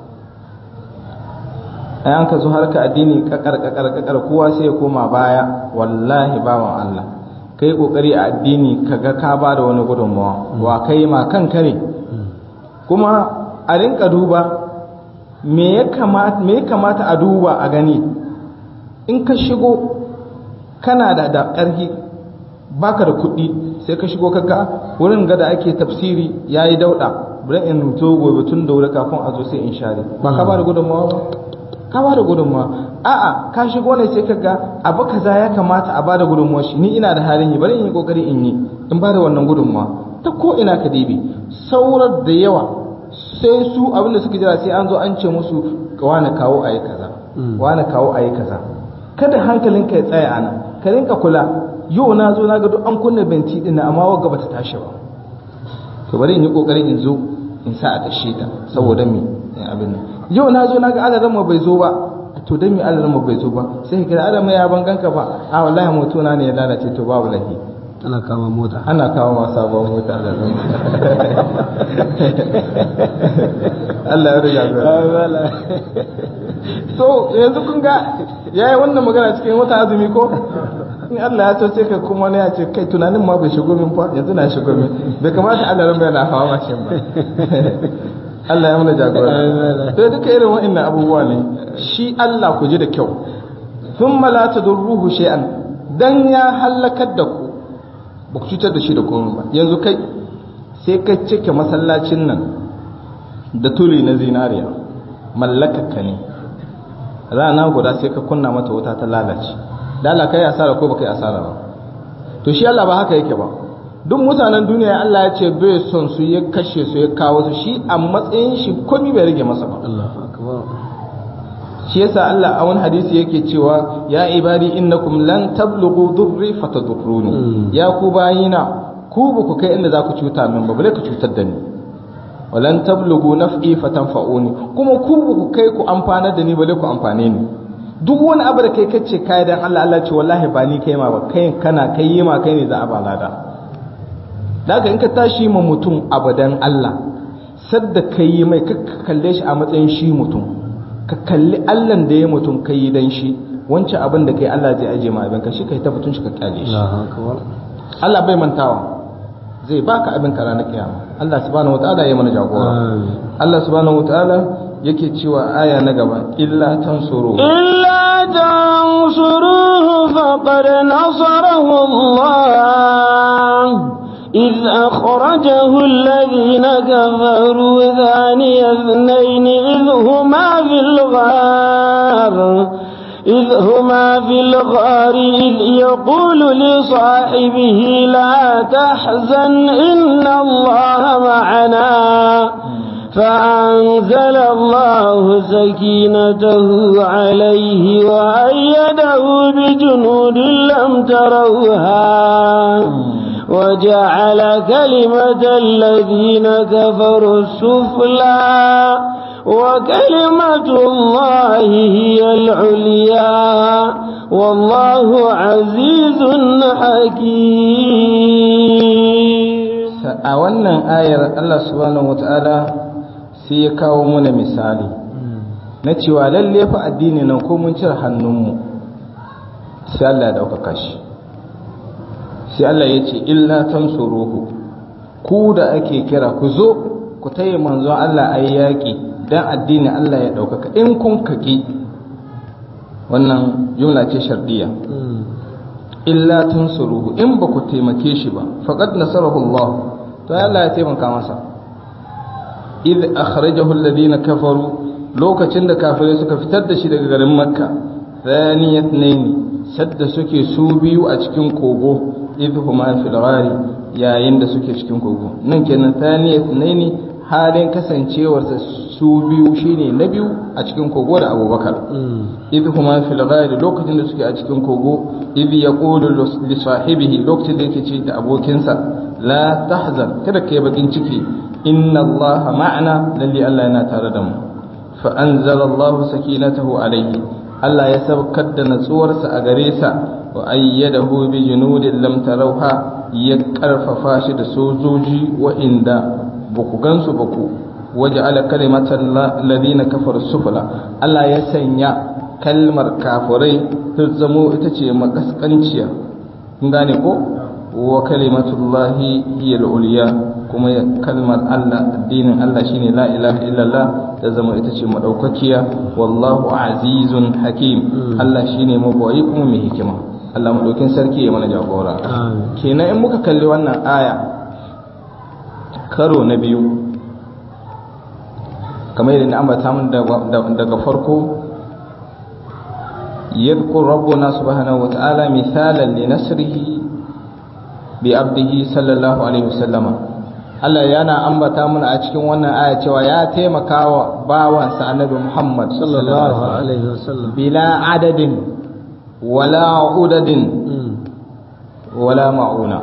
Ayan ka zo harka addini kakar kakar kakar kowa sai ya koma baya wallahi bawan Allah kai kokari a addini kaga ka ba da wani gudunmawa wa kai ma kanka ne kuma a rinka duba me ya kamata me ya kamata a duba a gani in ka shigo kana da da ƙarfi baka da kuɗi sai ka shigo kaka wurin ga da ake tafsiri yayi dauda bari in ruto gobe tun da wuri kafin a zo sai in share ba ka ba da gudunmawa ba ka ba da gudunmawa a'a ka shigo ne sai kaga abu kaza ya kamata a ba da gudunmawa shi ni ina da halin yi bari in yi kokari in yi in ba da wannan gudunmawa ta ko ina ka dibi saurar da yawa sai su abinda suka jira sai an zo an ce musu wani kawo ayi kaza wani kawo ayi kaza kada hankalinka ya tsaya ana ka rinka kula yau na zo na ga duk an kunna benti din amma wagga bata tashi ba to bari in yi kokari in zo in sa a tashe ta saboda me abin nan yau na zo na ga alaran mu bai zo ba to dan me alaran mu bai zo ba sai ka kira alaran ya ban ganka ba a wallahi motona ne ya lalace to babu lahi ana kawo mota ana kawo ma sabon mota da zan Allah ya riga ga so yanzu kun ga yayi wannan magana cikin wata azumi ko in Allah ya so sai ka kuma ne ya ce kai tunanin ma bai shigo min fa yanzu na shigo min bai kamata Allah ran bayana hawa mashin ba Allah ya mana jagora to duka irin wa'annan abubuwa ne shi Allah ku ji da kyau thumma la tadurruhu shay'an dan ya halakar da ku ba ku cutar da shi da komai ba yanzu kai sai ka cike masallacin nan da tuli na zinariya mallakaka ne rana guda sai ka kunna mata wuta ta lalace da Allah kai asara ko baka yi asara ba to shi Allah ba haka yake ba duk mutanen duniya Allah ya ce bai son su ya kashe su ya kawo su shi a matsayin shi komai bai rage masa ba Allahu akbar shi yasa Allah a wani hadisi yake cewa ya ibadi innakum lan tablughu durri fatadurruni ya ku bayina ku ba ku kai inda za ku cuta min ba bale ku cutar da ni walan tablughu naf'i fatanfa'uni kuma ku ba ku kai ku amfana da ni bale ku amfane ni duk wani abu da kai kace kai dan Allah Allah ce wallahi ba ni kai ma ba kai kana kai yi ma kai ne za a balada daga in ka tashi ma mutum abadan Allah sadda kai mai ka kalle shi a matsayin shi mutum ka kalli Allahn da ya mutum kai yi dan shi wancan abin da kai Allah zai aje ma abin ka shi kai ta mutun shi ka kyale shi Allah bai mantawa zai baka abin ka ranar kiyama Allah subhanahu wataala ya mana jagora Allah subhanahu wataala yake cewa aya na gaba illa tansuru illa tansuruhu faqad nasarahu Allah إذ أخرجه الذين كفروا ثاني اثنين إذ هما في الغار إذ هما في الغار إذ يقول لصاحبه لا تحزن إن الله معنا فأنزل الله سكينته عليه وأيده بجنود لم تروها وجعل كلمة الذين كفروا السفلى وكلمة الله هي العليا والله عزيز حكيم. a wannan ayar Allah subhanahu wataala sai ya kawo mana misali na cewa lalle fa addini nan ko mun cire hannunmu sai Allah ya dauka shi sai Allah ya ce illa tansuruhu ku da ake kira ku zo ku tayi manzon Allah ayi yaki dan addini Allah ya dauka in kun kaki wannan jumla ce shardiya illa tansuruhu in ba ku taimake shi ba faqad nasarahu Allah to Allah ya taimaka masa id akhrajahu alladhina kafaru lokacin da kafirai suka fitar da shi daga garin makka thaniyat nayn sadda suke su biyu a cikin kogo idhuma fil ghari yayin da suke cikin kogo nan kenan thaniyat naini halin kasancewarsa su biyu shine na biyu a cikin kogo da Abubakar idhuma fil ghari lokacin da suke a cikin kogo idh yaqulu li sahibihi lokacin da yake ce da abokinsa la tahzan kada kai bakin ciki inna allaha ma'ana lalli Allah yana tare da mu fa anzala Allahu sakinatahu alayhi Allah ya saukar da natsuwarsa a gare sa wa ayyadahu bi junudin lam tarawha ya karfafa shi da sojoji wa'inda baku gansu baku waja'ala kalimatal ladina kafaru sufla Allah ya sanya kalmar kafirai ta zamo ita ce makaskanciya kun gane ko wa kalimatullahi hiya al-ulya kuma kalmar Allah addinin Allah shine la ilaha illallah da zama ita ce madaukakiya wallahu azizun hakim Allah shine mabayi kuma mai hikima Allah madaukin sarki ya mana jagora kenan in muka kalli wannan aya karo na biyu kamar yadda ambata mun daga farko yadkur rabbuna subhanahu wa ta'ala misalan li nasrihi bi abdihi sallallahu alaihi wasallama Allah yana ambata mana a cikin wannan aya cewa ya taimaka wa bawansa annabi Muhammad sallallahu alaihi wasallam bila adadin wala udadin wala mauna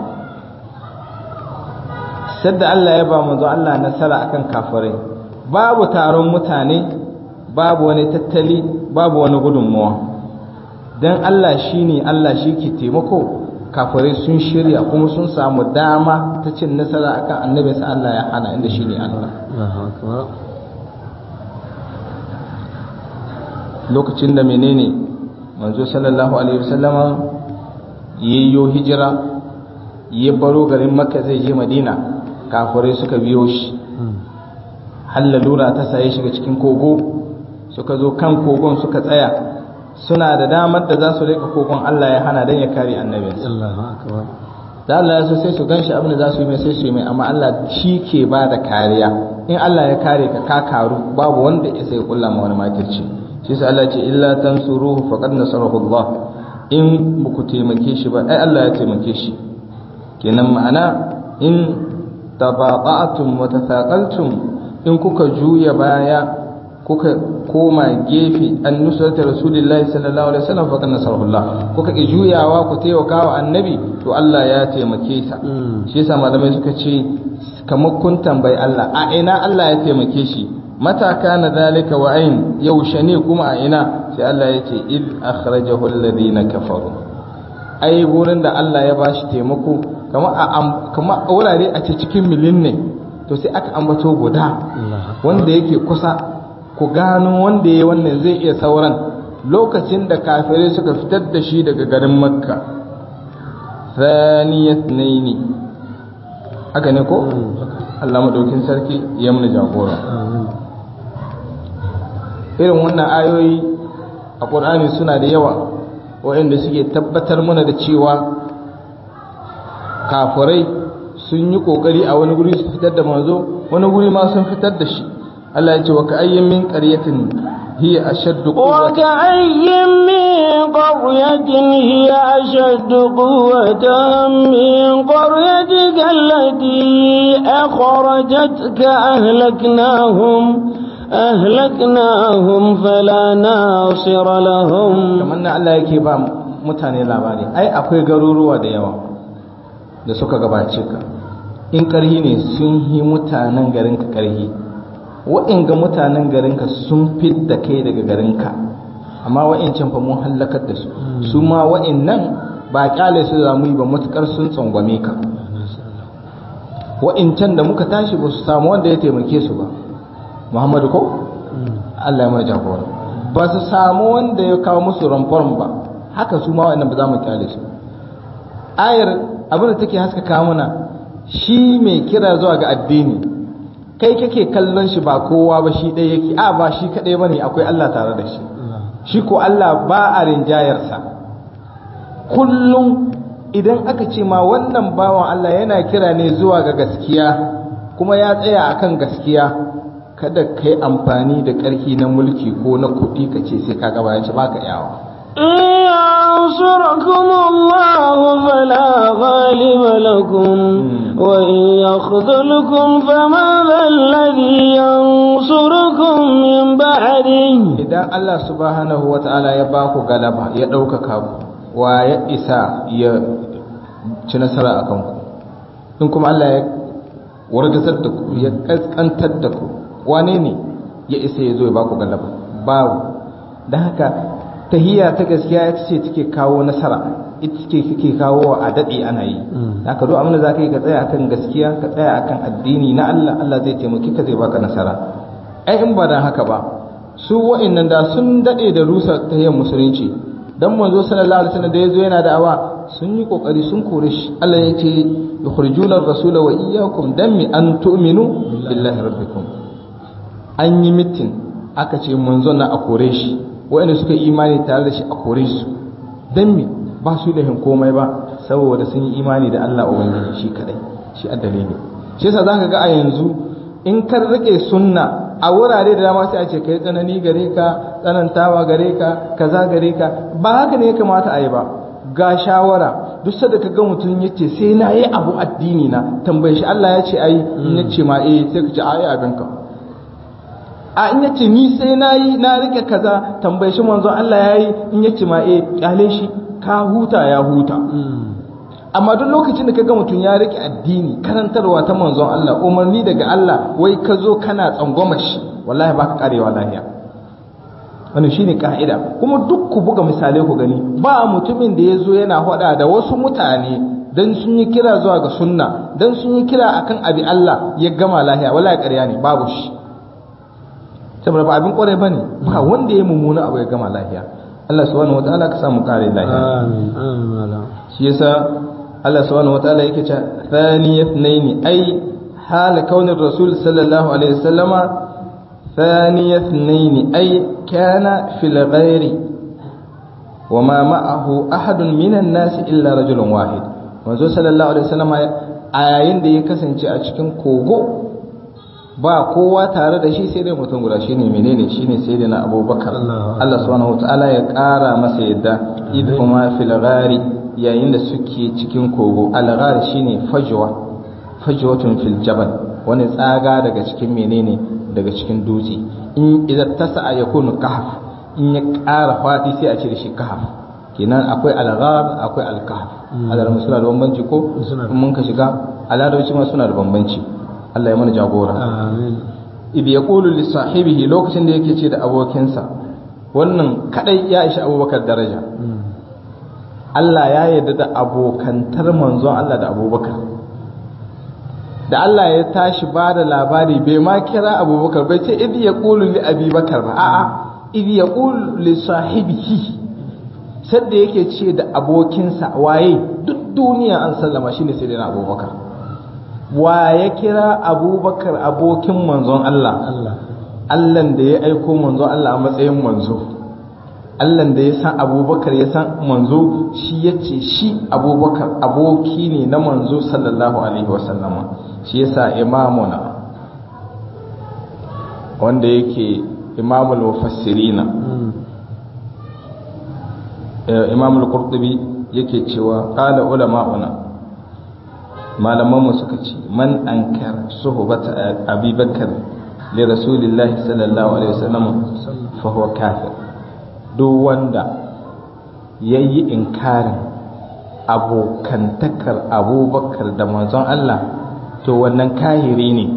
sadda Allah ya ba manzo Allah nasara akan kafirai babu taron mutane babu wani tattali babu wani gudunmuwa dan Allah shine Allah shi ke taimako kafirai sun shirya kuma sun samu dama ta cin nasara akan annabi sa Allah ya hana inda shine Allah lokacin da menene manzo sallallahu alaihi wasallama yayyo hijira ya baro garin Makka zai je Madina kafirai suka biyo shi hallalura ta saye shiga cikin kogo suka zo kan kogon suka tsaya suna da damar da za su rika kogon Allah ya hana dan ya kare annabi Allahu akbar da Allah ya so sai su ganshi abin da za su yi mai sai su yi mai amma Allah shi ke ba da kariya in Allah ya kare ka ka karu babu wanda ya sai kulla ma wani makirci shi sai Allah ce illa tansuruhu faqad nasarahu Allah in muku taimake shi ba ai Allah ya taimake shi kenan ma'ana in tabaqatum wa tathaqaltum in kuka juya baya kuka koma gefe an nusrata rasulullahi sallallahu alaihi wasallam fa kana sarhullah kuka ki juyawa ku taimaka wa annabi to Allah ya taimake sa shi yasa malamai suka ce kamar kun tambayi Allah a ina Allah ya taimake shi mata kana zalika wa ain yaushe ne kuma a ina sai Allah ya ce id akhrajahu alladhina kafaru ai gurin da Allah ya bashi taimako kamar a kamar wurare a cikin milin ne to sai aka ambato guda wanda yake kusa ku gano wanda ya wannan zai iya sauran lokacin da kafirai suka fitar da shi daga garin Makka thaniyat naini haka ne ko Allah madaukin sarki ya mana jagora irin wannan ayoyi a Qur'ani suna da yawa waɗanda suke tabbatar mana da cewa kafirai sun yi kokari a wani guri su fitar da manzo wani guri ma sun fitar da shi Allah ya ce wa ka'ayyin min qaryatin hiya ashaddu quwwatan wa ka'ayyin min qaryatin hiya ashaddu quwwatan min qaryatika allati akhrajatka ahlaknahum ahlaknahum fala nasira lahum kamar Allah yake ba mutane labari ai akwai garuruwa da yawa da suka gabace ka in karhi ne sun yi mutanen garinka karhi wa'inga mutanen garinka sun fidda kai daga garinka amma wa'incan fa mun halakar da su su ma wa'innan ba kyale su za mu yi ba matukar sun tsangwame ka wa'incan da muka tashi ba su samu wanda ya taimake su ba Muhammadu ko Allah ya mai jagora ba su samu wanda ya kawo musu ramform ba haka su ma wa'innan ba za mu kyale su ayar abin da take haskaka mana shi mai kira zuwa ga addini kai kake kallon shi ba kowa ba shi ɗaya yake a ba shi kaɗai ba ne akwai Allah tare da shi shi ko Allah ba a rinjayarsa kullum idan aka ce ma wannan bawan Allah yana kira ne zuwa ga gaskiya kuma ya tsaya akan gaskiya kada ka yi amfani da ƙarfi na mulki ko na kuɗi ka ce sai ka gaba ya ce baka yawa إن ينصركم الله فلا غالب لكم وإن يخذلكم فمن ذا الذي ينصركم من بعده. إذا الله سبحانه وتعالى يباكو غلبا يدوكaka wa ya isa ya ci nasara akan ku in kuma Allah ya wargazar da ku ya kaskantar da ku wane ne ya isa ya zo ya baku galaba babu dan haka tahiyya ta gaskiya ita ce take kawo nasara ita ce take kawo a dade ana yi haka duk abin da zaka yi ka tsaya akan gaskiya ka tsaya akan addini na Allah Allah zai taimake ka zai baka nasara ai in ba dan haka ba su wa'annan da sun dade da rusa tahiyyar musulunci dan manzo sallallahu alaihi wasallam da yazo yana da'awa sun yi kokari sun kore shi Allah ya ce yukhrijuna ar-rasula wa iyyakum dan mi an tu'minu billahi rabbikum an yi mitin aka ce manzo na a kore shi wa'anda suka yi imani tare da shi a kore su dan mi ba su da hin komai ba saboda sun yi imani da Allah ubangiji shi kadai shi addalili shi yasa zaka ga a yanzu in ka rike sunna a wurare da dama sai a ce kai tsanani gare ka tsanantawa gare ka kaza gare ka ba haka ne ya kamata a yi ba ga shawara duk sanda ka ga mutum yace sai na yi abu addini na tambaye shi Allah ya ce ai in yace ma eh sai ka ce ai abin ka a in yace ni sai na yi na rike kaza tambaye shi manzo Allah ya yi in yace ma eh kyale shi ka huta ya huta amma duk lokacin da kaga mutum ya rike addini karantarwa ta manzon Allah umarni daga Allah wai ka zo kana tsangwama shi wallahi baka karewa lafiya wannan shine kaida kuma duk ku buga misalai ku gani ba mutumin da yazo yana hada da wasu mutane dan sun yi kira zuwa ga sunna dan sun yi kira akan abi Allah ya gama lafiya wallahi ƙarya ne babu shi saboda ba abin kware bane ba wanda ya mummuna abu ya gama lafiya Allah subhanahu wataala ka samu kare lafiya amin amin shi yasa Allah subhanahu wataala yake cewa thaniyat naini ai hal kaunin rasul sallallahu alaihi wasallama thaniyat naini ai kana fil ghairi wama ma'ahu ahadun minan nas illa rajulun wahid manzo sallallahu alaihi wasallama a yayin da ya kasance a cikin kogo ba kowa tare da shi sai dai mutum guda shine menene shine sayyidina Abubakar Allah subhanahu wataala ya kara masa yadda idhuma fil ghairi yayin da suke cikin kogo al-ghar shine fajwa fajwatun fil jabal wani tsaga daga cikin menene daga cikin dutse in idan tasa yakunu kahf in ya ƙara fadi sai a ce da shi kahf kenan akwai al-ghar akwai al-kahf Allah suna da bambanci ko mun ka shiga aladoci ma suna da bambanci Allah ya mana jagora amin ibi yaqulu li sahibihi lokacin da yake ce da abokinsa wannan kadai ya ishi Abubakar daraja Allah ya yarda da abokantar manzon Allah da Abubakar da Allah ya tashi ba da labari bai ma kira Abubakar bai ce idh yaqulu li Abi Bakar ba a'a idh yaqulu li sahibihi sadda yake ce da abokinsa waye duk duniya an sallama shine sai da Abubakar wa ya kira Abubakar abokin manzon Allah Allah Allah da ya aiko manzon Allah a matsayin manzo Allah da ya san Abubakar ya san manzo shi yace shi Abubakar aboki ne na manzo sallallahu alaihi wasallama shi yasa imamuna wanda yake imamul mufassirina imamul qurtubi yake cewa qala ulama'una malaman mu suka ce man ankar suhbata Abubakar li rasulillahi sallallahu alaihi wasallam fa huwa kafir duk wanda ya yi inkarin abokantakar Abubakar da manzon Allah to wannan kahiri ne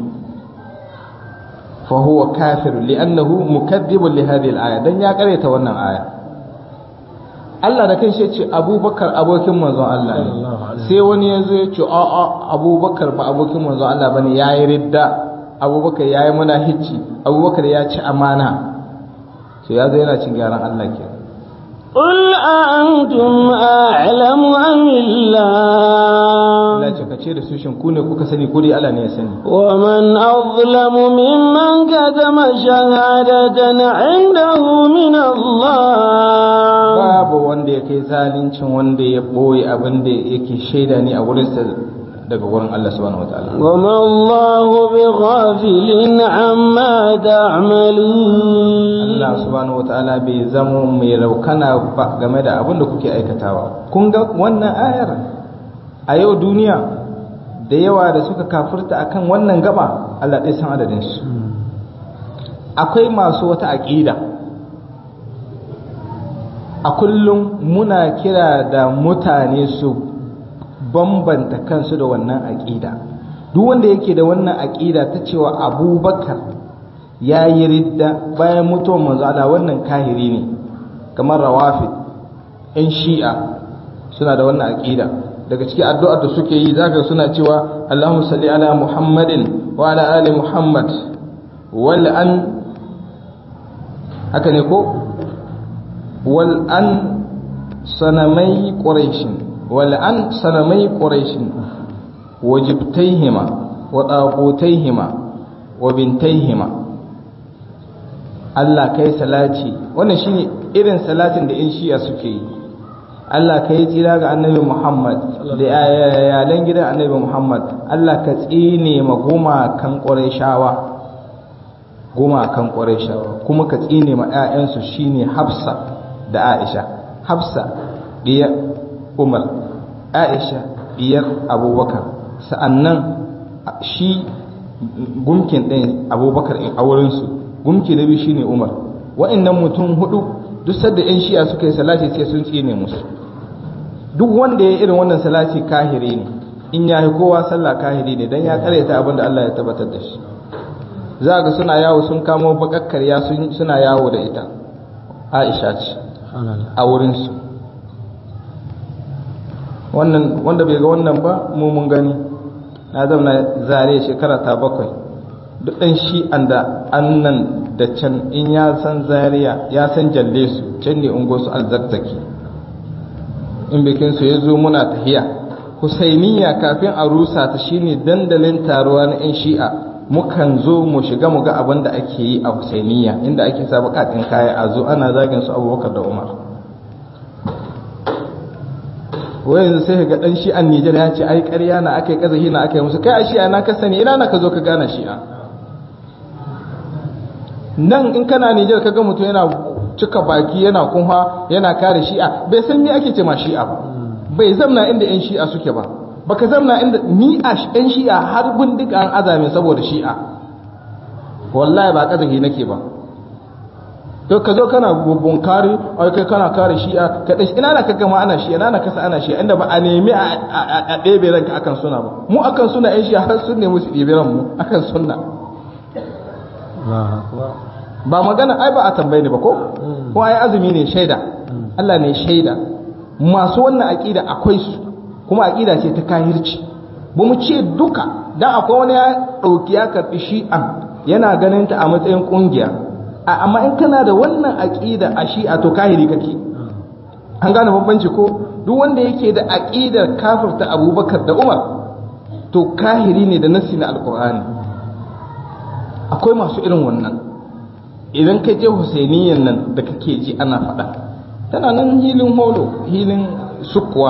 fa huwa kafir li'annahu mukaddibun li hadhihi al-aya dan ya kareta wannan aya Allah da kanshi yace Abubakar abokin manzon Allah ne sai wani yazo ya ce a a Abubakar ba abokin manzon Allah bane yayi ridda Abubakar yayi munafici Abubakar ya ci amana sai yazo yana cin gyaran Allah ke قل أأنتم أعلم أم الله Allah ce kace da su shin ku ne kuka sani ko dai Allah ne ya sani ومن أظلم ممن كتم شهادة عنده من الله babu wanda ya kai zalincin wanda ya boye abin da yake shaida ne a wurin sa daga wurin Allah subhanahu wataala وما الله بغافل عما تعملون Allah subhanahu wataala bai zama mai raukana ba game da abin da kuke aikatawa. Kun ga wannan ayar a yau duniya da yawa da suka kafirta akan wannan gaba Allah ɗaya san adadin su. Akwai masu wata aƙida a kullum muna kira da mutane su bambanta kansu da wannan aƙida. Duk wanda yake da wannan aƙida ta cewa Abubakar ya yi ridda bayan mutuwar manzo Allah wannan kahiri ne, kamar Rawafid ɗan Shi'a suna da wannan aƙida. Daga cikin addu'ar da suke yi zaka suna cewa Allahumma salli ala Muhammadin wa ala ali Muhammad wal an haka ne ko wal an sanamai quraish wal an sanamai quraish wajibtaihima wa taqutaihima wa bintaihima. Allah kai salati, wannan shine irin salatin da in Shi'a suke yi. Allah kai tsira ga Annabi Muhammad da iyalan gidan Annabi Muhammad. Allah ka tsine ma gumakan Qurayshawa gumakan Qurayshawa kuma ka tsine ma ƴaƴansu shine Hafsa da Aisha. Hafsa diyar Umar, Aisha diyar Abubakar. Sa'annan shi gumkin ɗin Abubakar a wurinsu, gumki na biyu shine Umar. Wa'annan mutum hudu duk sadda ƴan Shi'a suka yi salati sai sun tsine musu. Duk wanda ya irin wannan salati kahiri ne, in ya yi kowa sallah kahiri ne dan ya karyata abin da Allah ya tabbatar da shi. Za ga suna yawo sun kamo bakakkarya suna yawo da ita, Aisha ce a wurinsu. Wannan wanda bai ga wannan ba mu mun gani. Na zauna zare shekara ta bakwai, duk ɗan Shi'an da annan da can in ya san Zaria ya san jalle su can ne ungo su alzazzaki. In bikin su ya zo muna tahiya Husainiya kafin a rusa ta shine dandalin taruwa na 'yan Shi'a. Mukan zo mu shiga mu ga abin da ake yi a Husainiya inda ake sa bukatun kaya a zo ana zagin su Abubakar da Umar. Wai yanzu sai ga dan Shi'an Nijar ya ce ai ƙarya na akai kazahi na akai musu, kai a Shi'a na ka sani ina na ka zo ka gane Shi'a. Nan in kana Nijar kaga mutum yana cika baki yana kunha yana kare Shi'a bai san me ake ce ma Shi'a ba, bai zamna inda yan Shi'a suke ba, baka zamna inda ni a yan Shi'a har bindiga an azame saboda Shi'a. Wallahi ba kazahi nake ba. To ka zo kana bunkari ai kai kana kare Shi'a ka dashi ina na kaga ma ana Shi'a ina na kasa ana Shi'a inda ba a nemi a ɗebe ranka akan sunna ba. Mu akan sunna yan Shi'a har sun nemi su ɗebe ran mu akan sunna. Ba magana ai ba a tambaye ni ba ko ko ai azumi ne shaida, Allah ne shaida. Masu wannan aqida akwai su kuma aqida ce ta kahirci. Ba mu ce duka dan akwai wani ya dauki ya karbi Shi'an yana ganin ta a matsayin kungiya, amma in kana da wannan aqida a Shi'a to kahiri kake. An gane bambanci ko? Duk wanda yake da aqidar kafirta Abubakar da Umar to kahiri ne da nassi na Alqur'ani. Akwai masu irin wannan. Idan ka je Husainiyan nan da kake ji ana faɗa, tana nan hilin holo hilin sukuwa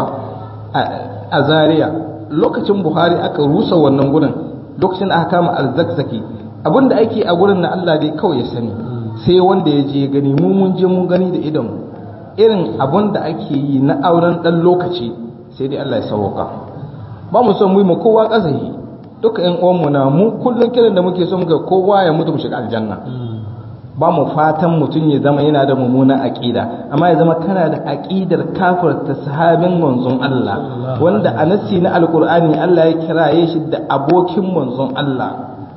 a Zaria. Lokacin Buhari aka rusa wannan gurin, lokacin aka kama alzakzaki abinda ake a gurin na Allah dai kawai ya sani, sai wanda ya je gani. Mu mun je mun gani da idan irin abinda ake yi na auren dan lokaci, sai dai Allah ya sauka. Ba mu son mu yi ma kowa kazahi, duka ƴan uwanmu na mu kullun kiran da muke so muka kowa ya mutu mu shiga aljanna. Ba mu fatan mutum ya zama yana da mummunan aqida, amma ya zama kana da aqidar kafirta sahabin manzon Allah wanda a nassi na alqur'ani Allah ya kiraye shi da abokin manzon Allah.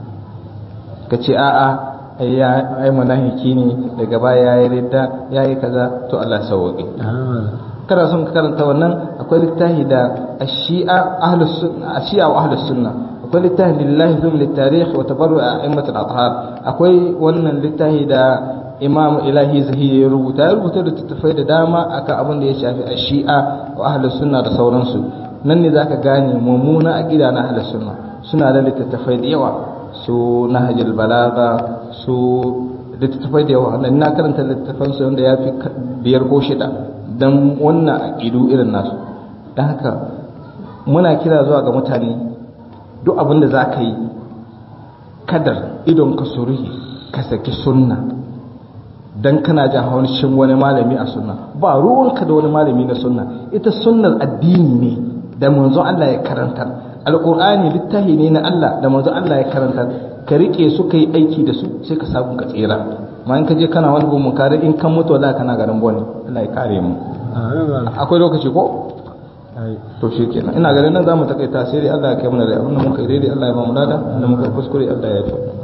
Kace a'a ya ai munafiki ne daga baya yayi ridda yayi kaza, to Allah sauke. Kada son ka karanta wannan, akwai littafi da ash-shi'a ahlus sunna ash-shi'a wa ahlus sunna, akwai littafi lillahi zum litarikh wa tabarru a'immat al-athhar, akwai wannan littafi da Imam Ilahi Zahi ya rubuta ya rubuta da tattafai da dama akan abin da ya shafi ash-shi'a wa ahlus sunna da sauransu. Nan ne zaka gane mummuna aqida na ahlus sunna. Suna da littattafai da yawa, su Nahjul Balagha, su littattafai da yawa. Nan na karanta littattafan su wanda ya fi biyar ko shida dan wannan aqidu irin nasu. Dan haka muna kira zuwa ga mutane, duk abin da za ka yi kadar idon ka suruhi ka saki sunna, dan kana jin haushin wani malami a sunna, ba ruwanka da wani malami na sunna. Ita sunnar addini ne da manzon Allah ya karantar, alqur'ani littafi ne na Allah da manzon Allah ya karantar, ka rike su kai aiki da su sai ka samu ka tsira. Ma in ka je kana wani gumin kare in kan mutu wallahi kana garin bone. Allah ya kare mu. Akwai lokaci ko? To shi kenan ina ganin nan zamu takaita sai dai Allah ya kai mana da abin da muka yi daidai Allah ya ba mu lada, da muka kuskure Allah ya yi.